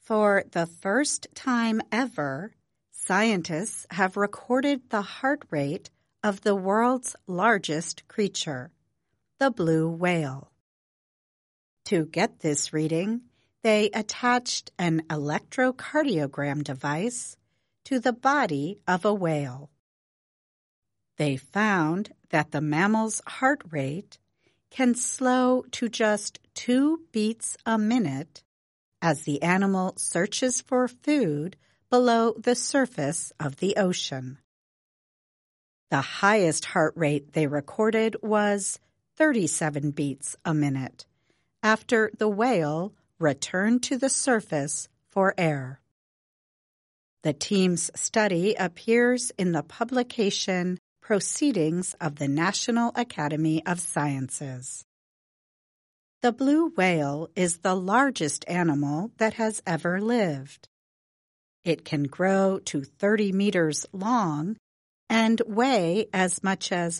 For the first time ever, scientists have recorded the heart rate of the world's largest creature, the blue whale. To get this reading, they attached an electrocardiogram device to the body of a whale. They found that the mammal's heart rate can slow to just 2 beats a minute as the animal searches for food below the surface of the ocean. The highest heart rate they recorded was 37 beats a minute after the whale returned to the surface for air. The team's study appears in the publication Proceedings of the National Academy of Sciences. The blue whale is the largest animal that has ever lived. It can grow to 30 meters long and weigh as much as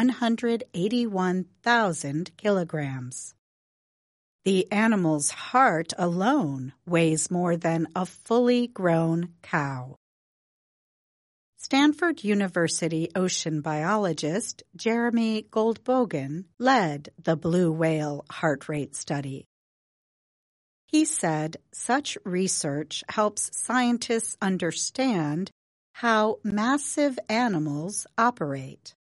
181,000 kilograms. The animal's heart alone weighs more than a fully grown cow. Stanford University ocean biologist Jeremy Goldbogen led the blue whale heart rate study. He said such research helps scientists understand how massive animals operate.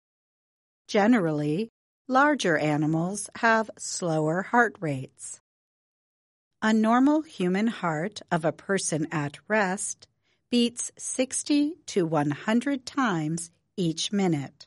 Generally, larger animals have slower heart rates. A normal human heart of a person at rest beats 60 to 100 times each minute.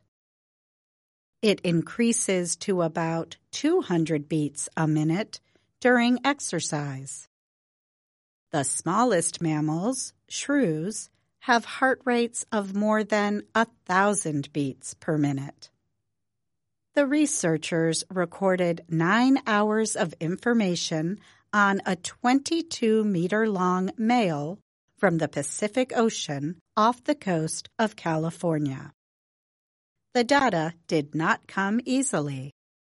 It increases to about 200 beats a minute during exercise. The smallest mammals, shrews, have heart rates of more than 1,000 beats per minute. The researchers recorded 9 hours of information on a 22-meter-long male from the Pacific Ocean off the coast of California. The data did not come easily.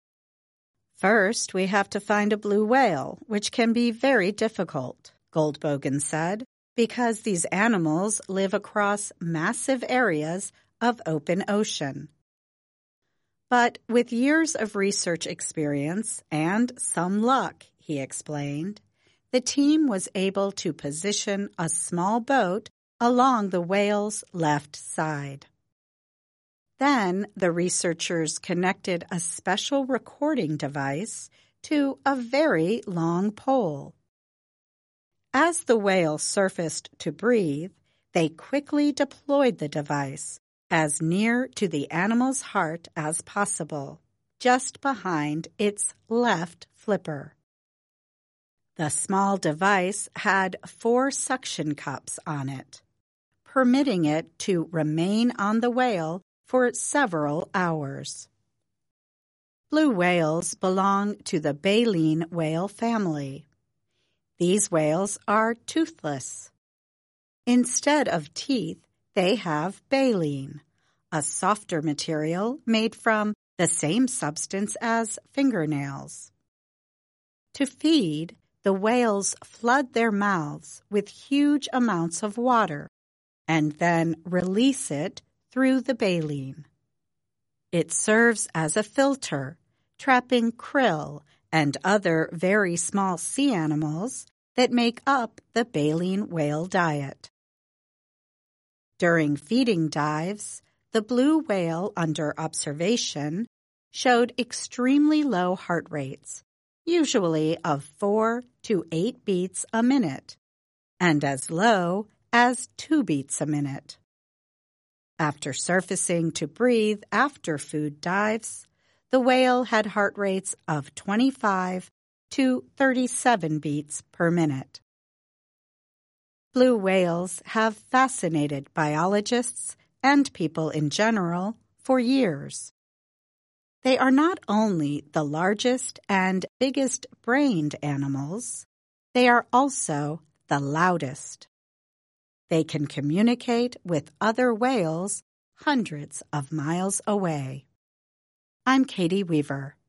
First, we have to find a blue whale, which can be very difficult, Goldbogen said, because these animals live across massive areas of open ocean. But with years of research experience and some luck, he explained, the team was able to position a small boat along the whale's left side. Then the researchers connected a special recording device to a very long pole. As the whale surfaced to breathe, they quickly deployed the device as near to the animal's heart as possible, just behind its left flipper. The small device had 4 suction cups on it, permitting it to remain on the whale for several hours. Blue whales belong to the baleen whale family. These whales are toothless. Instead of teeth, they have baleen, a softer material made from the same substance as fingernails. To feed, the whales flood their mouths with huge amounts of water and then release it through the baleen. It serves as a filter, trapping krill and other very small sea animals that make up the baleen whale diet. During feeding dives, the blue whale under observation showed extremely low heart rates, usually of 4 to 8 beats a minute, and as low as 2 beats a minute. After surfacing to breathe after food dives, the whale had heart rates of 25 to 37 beats per minute. Blue whales have fascinated biologists and people in general for years. They are not only the largest and biggest brained animals, they are also the loudest. They can communicate with other whales hundreds of miles away. I'm Katie Weaver.